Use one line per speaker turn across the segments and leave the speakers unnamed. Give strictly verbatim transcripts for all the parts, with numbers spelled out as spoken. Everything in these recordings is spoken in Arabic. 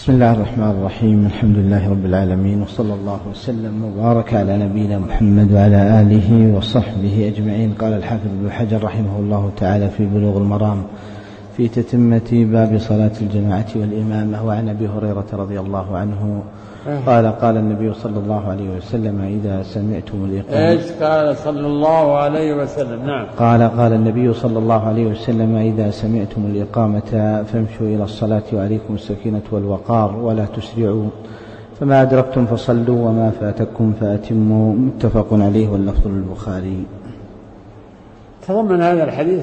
بسم الله الرحمن الرحيم. الحمد لله رب العالمين، وصلى الله وسلم وبارك على نبينا محمد وعلى آله وصحبه أجمعين. قال الحافظ ابن حجر رحمه الله تعالى في بلوغ المرام في تتمة باب صلاة الجماعة والإمامة: وعن أبي هريرة رضي الله عنه قال قال النبي صلى الله عليه وسلم: إذا سمعتم الإقامة.
إيش قال صلى الله عليه وسلم؟ نعم.
قال قال النبي صلى الله عليه وسلم: إذا سمعتم الإقامة فامشوا إلى الصلاة وعليكم السكينة والوقار ولا تسرعوا، فما أدركتم فصلوا وما فاتكم فأتموا. متفق عليه واللفظ للبخاري.
تضمن هذا الحديث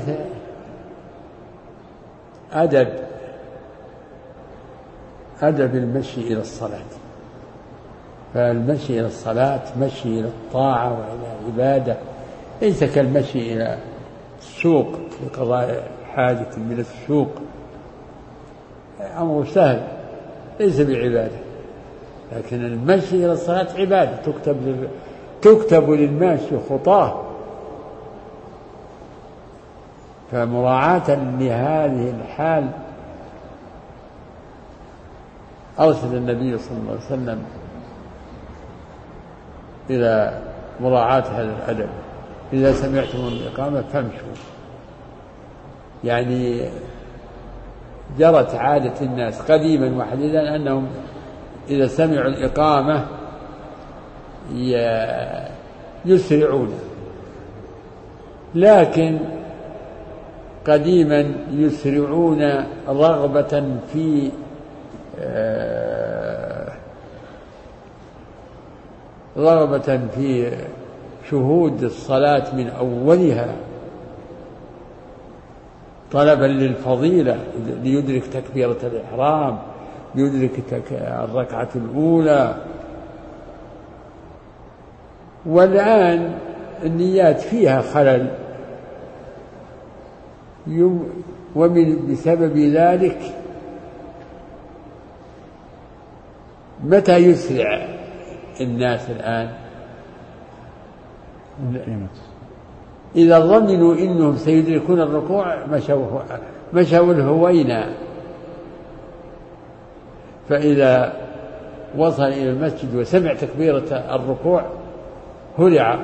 أدب أدب المشي إلى الصلاة، فالمشي إلى الصلاة مشي إلى الطاعة وإلى العبادة، ليس كالمشي إلى السوق لقضاء حاجة من السوق، أمر سهل ليس بعبادة. لكن المشي إلى الصلاة عبادة، تكتب تكتب للماشي خطاه. فمراعاة لهذه الحال أرشد النبي صلى الله عليه وسلم إلى مراعاة هذا الأدب: إذا سمعتم الإقامة فامشوا. يعني جرت عادة الناس قديما وحديثا أنهم إذا سمعوا الإقامة يسرعون، لكن قديما يسرعون رغبة في رغبة في شهود الصلاة من أولها، طلبا للفضيلة، ليدرك تكبيرة الإحرام، ليدرك الركعة الأولى. والآن النيات فيها خلل، ومن بسبب ذلك متى يسرع الناس الآن؟ إذا ظنوا إنهم سيدركون الركوع مشوا مشوا الهوينا، فإذا وصل إلى المسجد وسمع تكبيرة الركوع هرع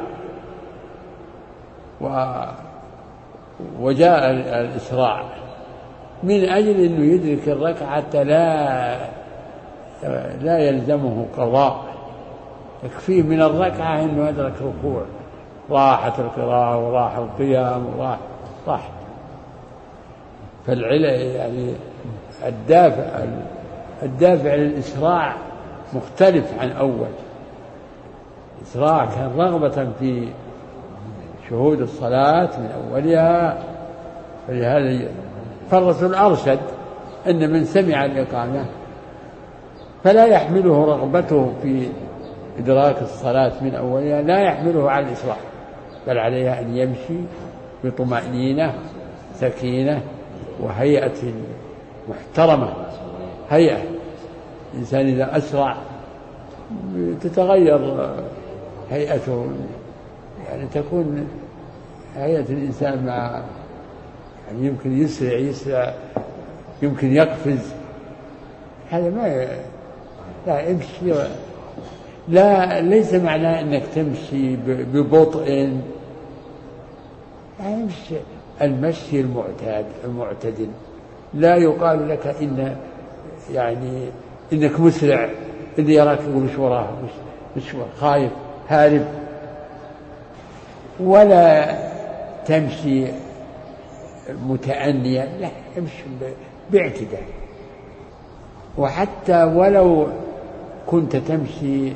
وجاء الإسراع من أجل أنه يدرك الركعة، لا لا يلزمه قضاء، يكفيه من الركعة أنه أدرك ركوع، راحت القراءة وراح القيام وراح راح. فالعلة يعني الدافع الدافع للإسراع مختلف عن أول. الإسراع كان رغبة في شهود الصلاة من أولها، فلهذا فالرسول أرشد أن من سمع الإقامة فلا يحمله رغبته في إدراك الصلاة من أولها، لا يحمله على الإسراع، بل عليه أن يمشي بطمأنينة سكينة وهيئة محترمة. هيئة الإنسان إذا أسرع تتغير هيئته، يعني تكون هيئة الإنسان مع يعني يمكن يسرع يسرع يمكن يقفز. هذا ما لا يمشي، لا ليس معناه أنك تمشي ببطء، يعني يمشي المشي المعتاد المعتدل. لا يقال لك إن يعني إنك مسرع، اللي يراك يقول مش وراه مش خايف هارب، ولا تمشي متأنيا، لا امشي باعتدال. وحتى ولو كنت تمشي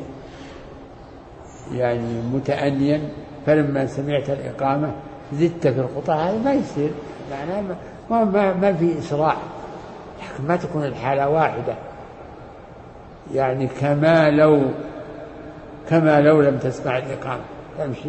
يعني متأنيا فلما سمعت الإقامة زدت في الخطى، هذا ما يصير، معناه ما, ما, ما في إسراع، لكن ما تكون الحالة واحدة، يعني كما لو كما لو لم تسمع الإقامة تمشي.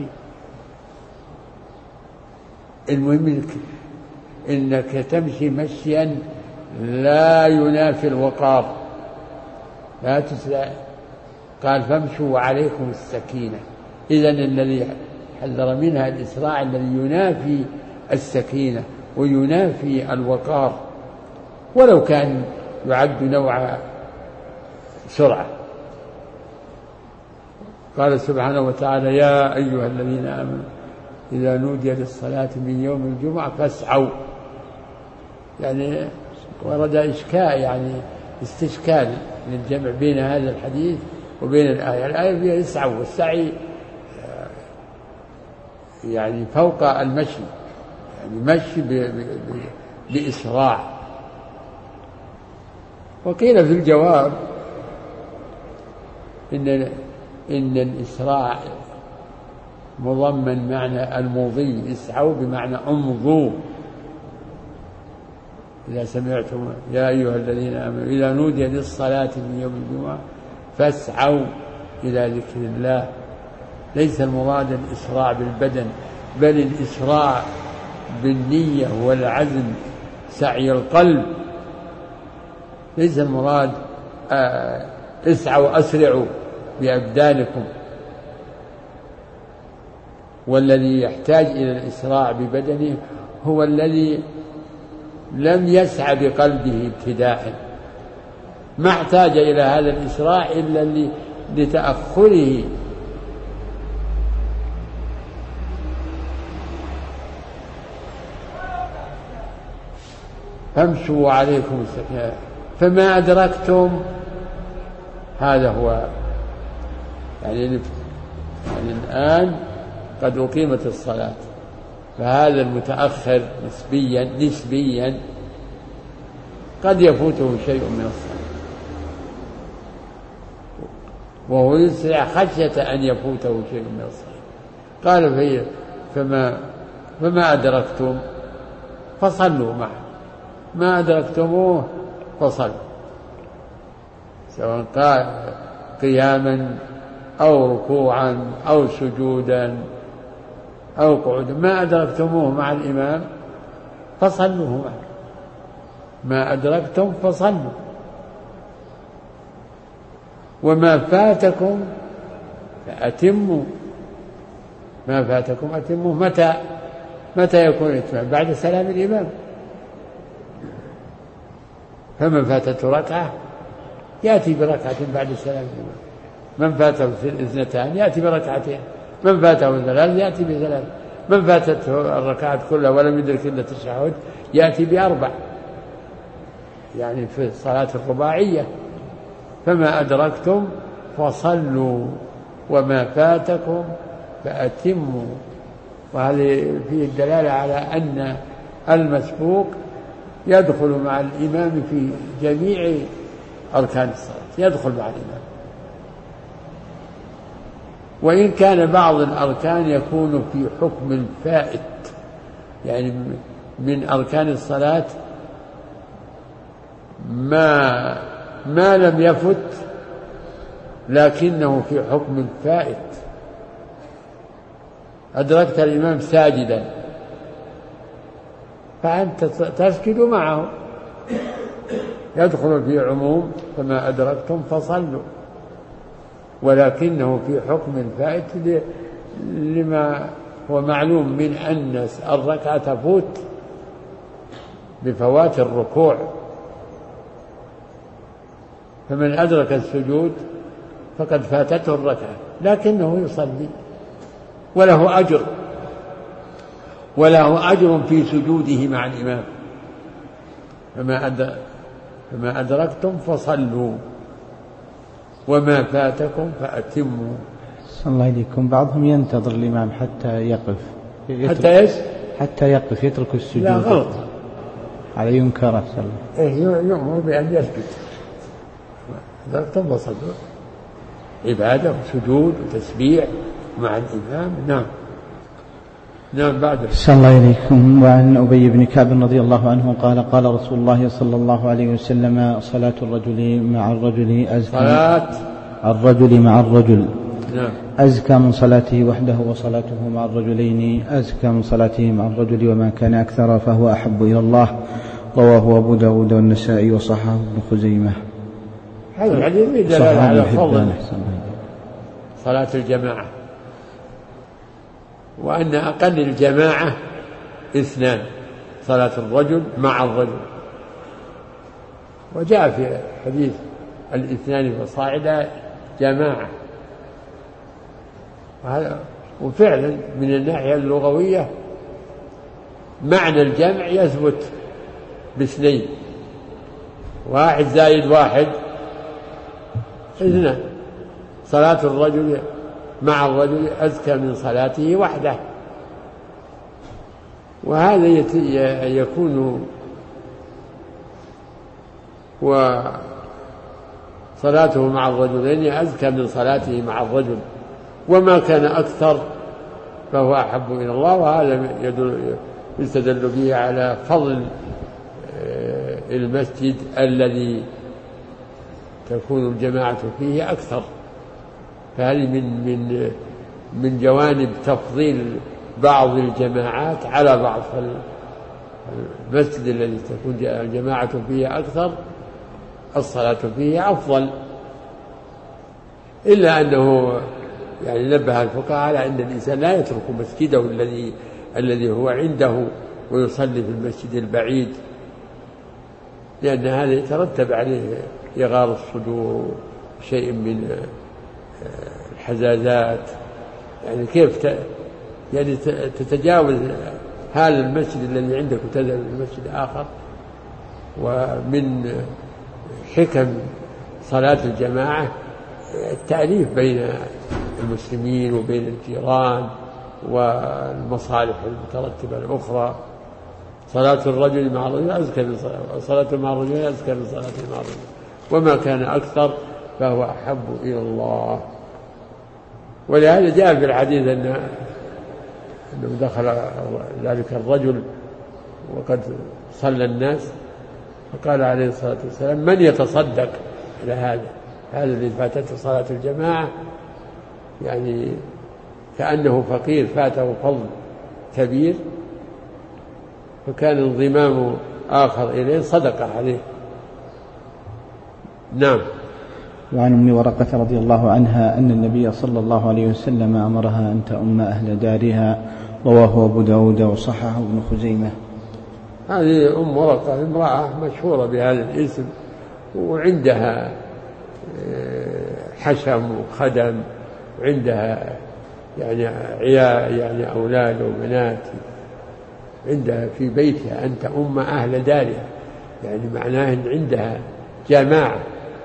المهم إنك, إنك تمشي مشيا لا ينافي الوقار، لا تسرع. قال فامشوا وعليكم السكينة. إذن الذي حذر منها الإسراع الذي ينافي السكينة وينافي الوقار، ولو كان يعد نوع سرعة. قال سبحانه وتعالى: يا أيها الذين آمنوا إذا نودي للصلاة من يوم الجمعة فاسعوا. يعني ورد إشكال، يعني استشكال للجمع بين هذا الحديث وبين الآية. الآية فيها اسعوا، والسعي يعني فوق المشي، يعني مشي بإسراع. وقيل في الجواب إن إن الإسراع مضمن معنى المضي، اسعوا بمعنى امضوا. إذا سمعتم يا أيها الذين آمنوا إذا نودي للصلاة من يوم الجمعة فاسعوا إلى ذكر الله. ليس المراد الإسراع بالبدن، بل الإسراع بالنية والعزم، سعي القلب. ليس المراد آه اسعوا أسرعوا بأبدانكم. والذي يحتاج إلى الإسراع ببدنه هو الذي لم يسعى بقلبه ابتداء، ما احتاج إلى هذا الإسراع إلا لتأخره. فامشوا عليكم السكينة فما أدركتم. هذا هو يعني, يعني الآن قد أقيمت الصلاة، فهذا المتأخر نسبيا نسبيا قد يفوته شيء من الصلاة، وهو يسرع خشية أن يفوته شيء من الصلاة. قال فيه فما, فما أدركتم فصلوا معه، ما أدركتموه فصلوا، سواء قال قياما أو ركوعا أو سجودا أو قعودا. ما أدركتموه مع الإمام فصلوه معه، ما أدركتم فصلوا. وما فاتكم فأتموا، ما فاتكم أتموا. متى متى يكون الإتمام؟ بعد سلام الإمام. فمن فاتته ركعة يأتي بركعة بعد سلام الإمام، من فاته اثنتان يأتي بركعتين، من فاته ثلاث يأتي بثلاث، من فاتته الركعات كلها ولم يدرك إلا التشهد يأتي بأربع، يعني في الصلاة الرباعية. فما أدركتم فصلوا وما فاتكم فأتموا. وهذه فيه الدلالة على أن المسبوق يدخل مع الإمام في جميع أركان الصلاة، يدخل مع الإمام. وإن كان بعض الأركان يكون في حكم الفائت، يعني من أركان الصلاة ما ما لم يفت لكنه في حكم الفائت. أدركت الإمام ساجدا فأنت تسجد معه، يدخل في عموم فما أدركتم فصلوا، ولكنه في حكم الفائت لما هو معلوم من أن الركعة تفوت بفوات الركوع. فمن أدرك السجود فقد فاتته الركعة، لكنه يصلي وله أجر، وله أجر في سجوده مع الإمام. فما أدرك فما أدركتم فصلوا وما فاتكم فأتموا.
صلى الله عليكم. بعضهم ينتظر الإمام حتى يقف،
حتى إيش؟
حتى يقف يترك السجود.
لا، غلط،
على ينكر.
إيه، يؤمر بأن يسجد. أدركتم فصلوا، عبادة وسجود وتسبيح مع الإمام. نعم نعم. بعد
صلى الله عليكم. وعن أبي بن كعب رضي الله عنه قال قال رسول الله صلى الله عليه وسلم صلاة الرجل مع الرجل أزكى
صلاة
الرجل مع الرجل
نعم
أزكى من صلاته وحده، وصلاته مع الرجلين أزكى من صلاته مع الرجل، وما كان أكثر فهو أحب إلى الله. رواه أبو داود والنسائي وصححه ابن خزيمة.
هذا الحديث دلالة على فضل صلاة الجماعة، وأن أقل الجماعة اثنان، صلاة الرجل مع الرجل. وجاء في حديث الاثنان فصاعدا جماعة. وفعلا من الناحية اللغوية معنى الجمع يثبت باثنين، واحد زائد واحد اثنان. صلاة الرجل مع الرجل أزكى من صلاته وحده، وهذا يكون وصلاته مع الرجلين أزكى من صلاته مع الرجل، وما كان أكثر فهو أحب إلى الله. وهذا يستدل به على فضل المسجد الذي تكون الجماعة فيه أكثر. فهذه من من من جوانب تفضيل بعض الجماعات على بعض. المسجد الذي تكون الجماعة فيه أكثر الصلاة فيه أفضل، إلا أنه يعني نبه الفقهاء على أن الإنسان لا يترك مسجده الذي الذي هو عنده ويصلي في المسجد البعيد، لأن هذا يترتب عليه إغار الصدور، شيء من الحزازات. يعني كيف يعني تتجاوز هذا المسجد الذي عندك وتذهب إلى المسجد آخر. ومن حكم صلاة الجماعة التأليف بين المسلمين وبين الجيران والمصالح المترتبة الأخرى. صلاة الرجل مع الرجل أزكى من صلاة مع الرجل أزكى من صلاة مع الرجل، وما كان أكثر فهو أحب إلى الله. ولهذا جاء في الحديث أن أنه دخل ذلك الرجل وقد صلى الناس، فقال عليه الصلاة والسلام: من يتصدق على هذا هذا الذي فاتته صلاة الجماعة؟ يعني كأنه فقير فاته فضل كبير، فكان انضمام آخر إليه صدقة عليه. نعم.
وعن أم ورقة رضي الله عنها أن النبي صلى الله عليه وسلم أمرها أن تؤم أهل دارها، رواه أبو داود وصححه ابن خزيمة.
هذه أم ورقة امرأة مشهورة بهذا الاسم، وعندها حشم وخدم، وعندها يعني عيال يعني أولاد وبنات، عندها في بيتها أن تؤم أهل دارها، يعني معناه أن عندها جماعة،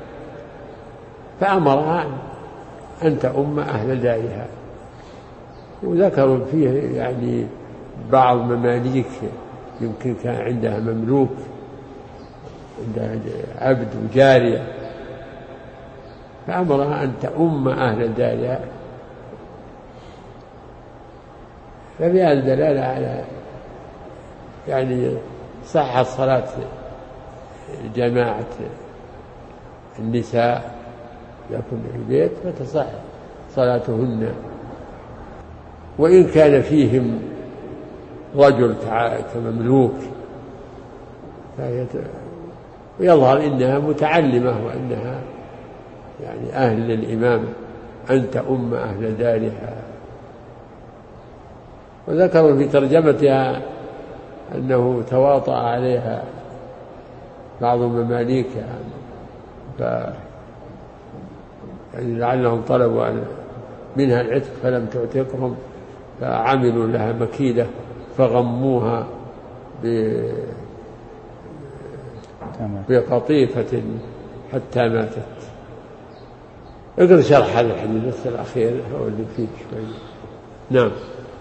فأمرها أن تؤم أهل دارها. وذكروا فيه يعني بعض مماليك، يمكن كان عندها مملوك، عندها عبد وجارية، فأمرها أن تؤم أهل دارها. فبهذا الدلالة على يعني صحة صلاة جماعة النساء يكون في البيت، فتصح صلاتهن، وإن كان فيهم رجل كمملوك ويظهر إنها متعلمة وإنها يعني أهل للإمامة، أن تؤم أهل دارها. وذكروا في ترجمتها أنه تواطأ عليها بعض مماليكها، ف يعني لعلهم طلبوا منها العتق فلم تعتقهم، فعملوا لها مكيدة فغموها بقطيفة حتى ماتت. اقرأ شرح هذا الحديث بس الأخير هو اللي فيه شوي. نعم.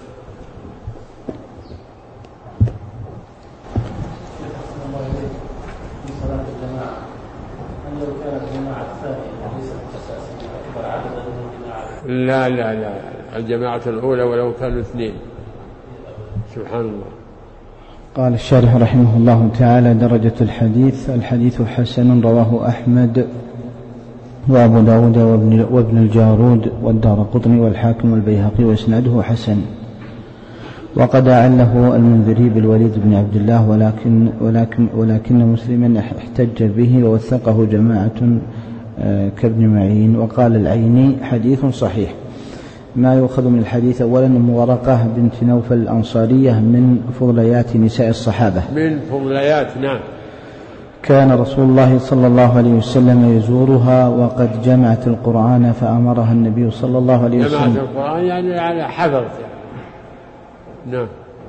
لا لا لا الجماعة الأولى ولو كانوا اثنين. سبحان الله.
قال الشارح رحمه الله تعالى: درجة الحديث: الحديث حسن، رواه أحمد وأبو داود وابن, وابن الجارود والدارقطني والحاكم والبيهقي، وإسناده حسن. وقد أعله المنذري بالوليد بن عبد الله، ولكن, ولكن, ولكن مسلما احتج به ووثقه جماعة كابن معين. وقال العيني: حديث صحيح. ما يؤخذ من الحديث: أولا أم ورقة بنت نوفل الأنصارية من فضليات نساء الصحابة،
من فضليات. نعم.
كان رسول الله صلى الله عليه وسلم يزورها وقد جمعت القرآن فأمرها النبي صلى الله عليه وسلم.
جمعت القرآن يعني على حفظت يعني. نعم.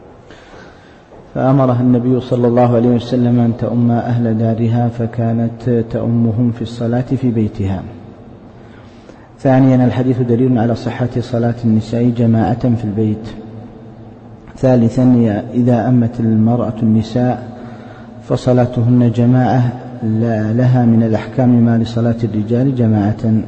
فأمرها النبي صلى الله عليه وسلم أن تؤم أهل دارها فكانت تؤمهم في الصلاة في بيتها. ثانيا الحديث دليل على صحة صلاة النساء جماعة في البيت. ثالثا إذا أمت المرأة النساء فصلاتهن جماعة لا لها من الأحكام ما لصلاة الرجال جماعة.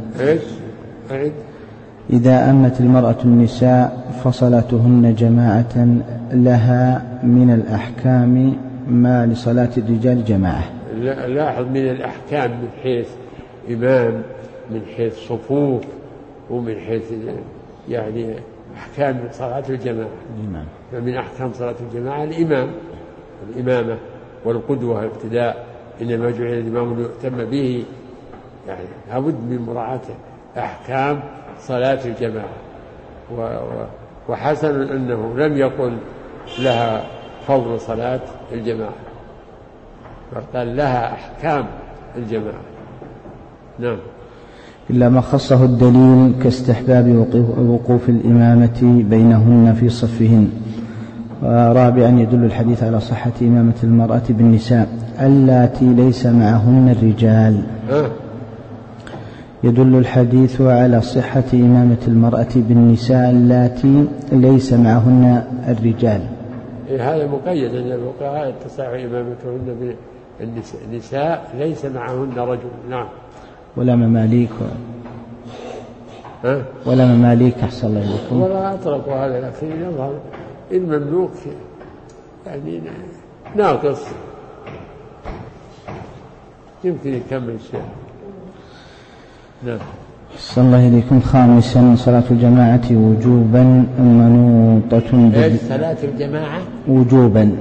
إذا أمت المرأة النساء فصلاتهن جماعة لها من الأحكام ما لصلاة الرجال جماعة.
لاحظ من الأحكام من حيث إمام، من حيث صفوف، ومن حيث يعني أحكام صلاة الجماعة.
الإمام.
فمن أحكام صلاة الجماعة الإمام، الإمامة والقدوة والابتداء، إنما جعل الإمام ليؤتم به، يعني لابد من مراعاة أحكام صلاة الجماعة. وحسن أنه لم يقل لها فضل صلاة الجماعة، فقال لها أحكام الجماعة. نعم.
إلا ما خصه الدليل كاستحباب وقوف الإمامة بينهن في صفهن. ورابعا يدل الحديث على صحة إمامة المرأة بالنساء اللاتي ليس معهن الرجال. يدل الحديث على صحة إمامة المرأة بالنساء اللاتي ليس معهن الرجال.
هذا مقيد أن الفقهاء تصح إمامتهن بالنساء ليس معهن رجل. نعم.
ولا مماليك
ها؟
ولا مماليك أحسن الله إليكم.
ولا أتركوا هذا، لكن يظهر المملوك يعني ناقص، يمكن يكمل شيء. نعم.
أحسن الله إليكم. خامسا صلاة الجماعة وجوبا منوطة
بال... صلاة الجماعة
وجوبا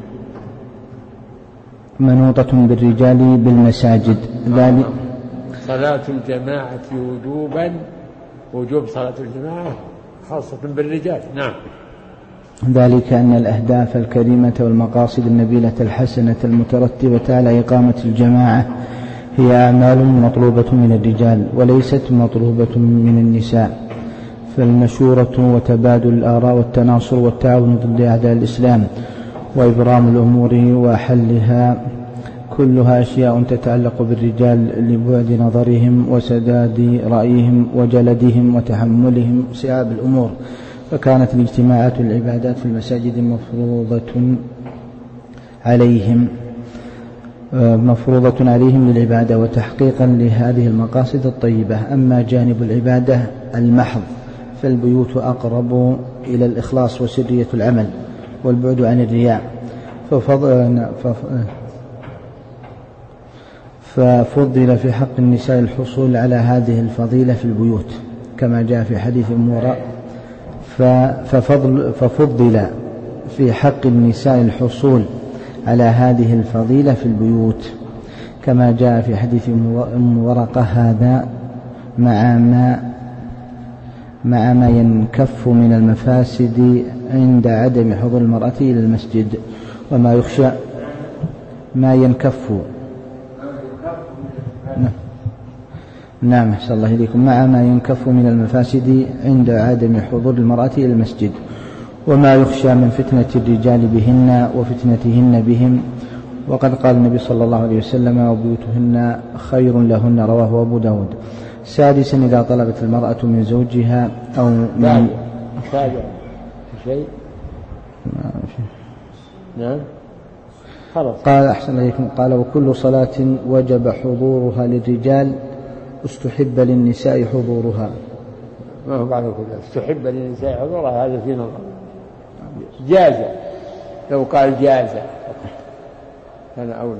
منوطة بالرجال بالمساجد. ذلك
صلاة الجماعة وجوبا، وجوب صلاة الجماعة خاصة بالرجال. نعم.
ذلك أن الأهداف الكريمة والمقاصد النبيلة الحسنة المترتبة على إقامة الجماعة هي أعمال مطلوبة من الرجال وليست مطلوبة من النساء، فالمشورة وتبادل الآراء والتناصر والتعاون ضد أعداء الإسلام وإبرام الأمور وحلها كلها أشياء تتعلق بالرجال لبعد نظرهم وسداد رأيهم وجلدهم وتحملهم صعاب الأمور، فكانت الاجتماعات والعبادات في المساجد مفروضة عليهم مفروضة عليهم للعبادة وتحقيقا لهذه المقاصد الطيبة. أما جانب العبادة المحض فالبيوت أقرب إلى الإخلاص وسرية العمل والبعد عن الرياء، ففضل ففضل في حق النساء الحصول على هذه الفضيلة في البيوت كما جاء في حديث أم وراء ففضل ففضل في حق النساء الحصول على هذه الفضيلة في البيوت كما جاء في حديث أم ورقة هذا مع ما مع ما ينكف من المفاسد عند عدم حضور المرأة إلى المسجد وما يخشى ما ينكف نعم أحسن الله إليكم مع ما ينكف من المفاسد عند عدم حضور المرأة إلى المسجد وما يخشى من فتنة الرجال بهن وفتنتهن بهم. وقد قال النبي صلى الله عليه وسلم وبيوتهن خير لهن، رواه أبو داود. سادسا إذا طلبت المرأة من زوجها أو من
سابع شيء نعم خلاص
قال أحسن إليكم قال وكل صلاة وجب حضورها للرجال استحب للنساء حضورها.
ما هو بعد كل استحب للنساء حضورها هذا في نظر جاز، لو قال جاز كان أولى.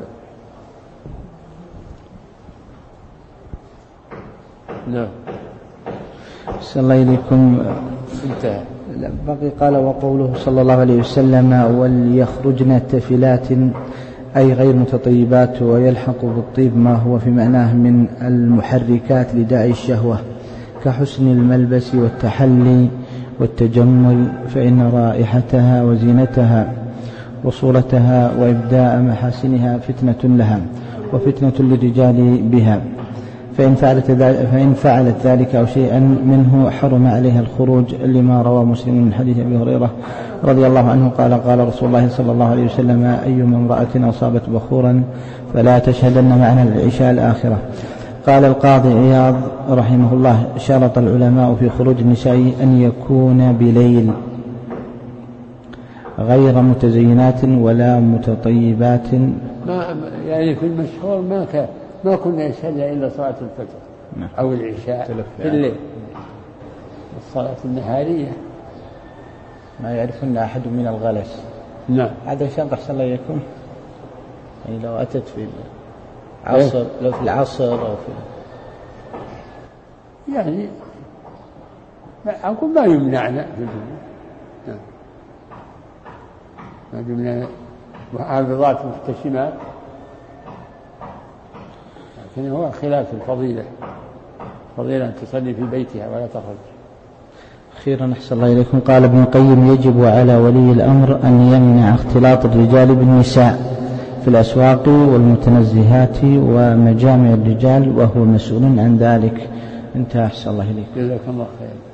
نعم.
أحسن الله إليكم.
انتهى.
بقي قال وقوله صلى الله عليه وسلم وليخرجن تفلات أي غير متطيبات ويلحق بالطيب ما هو في معناه من المحركات لداعي الشهوة كحسن الملبس والتحلي والتجمل، فإن رائحتها وزينتها وصورتها وإبداء محاسنها فتنة لها وفتنة للرجال بها، فإن فعلت, فإن فعلت ذلك أو شيئا منه حرم عليها الخروج، لما روى مسلم من حديث أبي هريرة رضي الله عنه قال قال رسول الله صلى الله عليه وسلم: أيما امرأة أصابت بخورا فلا تشهدن معنا العشاء الآخرة. قال القاضي عياض رحمه الله: شرط العلماء في خروج النساء أن يكون بليل غير متزينات ولا متطيبات.
ما يعني في المشهور ما كان ما كنا نصلي إلا صلاة الفجر أو العشاء في الليل. الصلاة النهارية
ما يعرفن أحد من الغلس.
نعم.
هذا شرط أحسن الله يكون، يعني لو أتت في العصر، لو في العصر أو في
يعني أقول ما يمنعنا، ما يمنعنا محافظات محتشمات، لكن هو خلاف الفضيلة، فضيلة أن تصلي في بيتها ولا تخرج.
أخيرا أحسن الله إليكم. قال ابن القيم: يجب على ولي الأمر أن يمنع اختلاط الرجال بالنساء في الأسواق والمتنزهات ومجامع الرجال، وهو مسؤول عن ذلك. انتهى. أحسن الله إليكم.
جزاك الله خير.